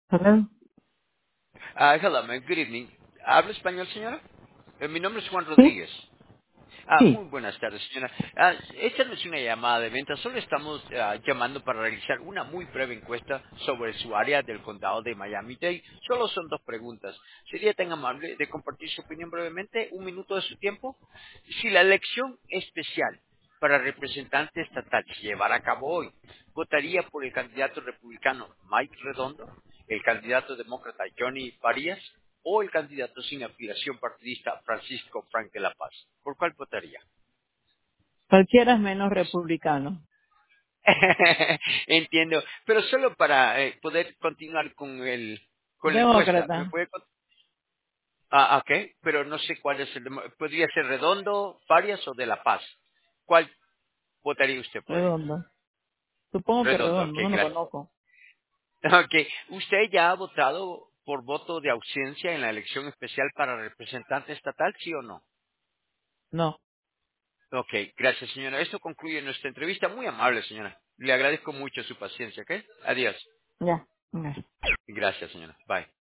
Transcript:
Hello. Hello, ma'am. Good evening. ¿Habla español, señora? Mi nombre es Juan Sí, Rodríguez. Muy sí. buenas tardes, señora. Esta no es una llamada de venta, solo estamos llamando para realizar una muy breve encuesta sobre su área del condado de Miami-Dade. Solo son dos preguntas. ¿Sería tan amable de compartir su opinión brevemente, un minuto de su tiempo? Si la elección especial para representante estatal se llevara a cabo hoy, ¿votaría por el candidato republicano Mike Redondo, el candidato demócrata Johnny Farías o el candidato sin afiliación partidista Francisco Frank de la Paz? ¿Por cuál votaría? Cualquiera es menos republicano. Entiendo, pero solo para poder continuar con la encuesta, ¿me Demócrata. puede ok, pero no sé cuál es podría ser Redondo, Farias o de La Paz. ¿Cuál votaría usted por él? Redondo. Supongo que Redondo, ok, redondo. No lo gracias. conozco. Ok, ¿usted ya ha votado por voto de ausencia en la elección especial para representante estatal, sí o no? No. Ok, gracias, señora. Esto concluye nuestra entrevista. Muy amable, señora. Le agradezco mucho su paciencia, ¿ok? Adiós. Ya. Ya. Gracias, señora. Bye.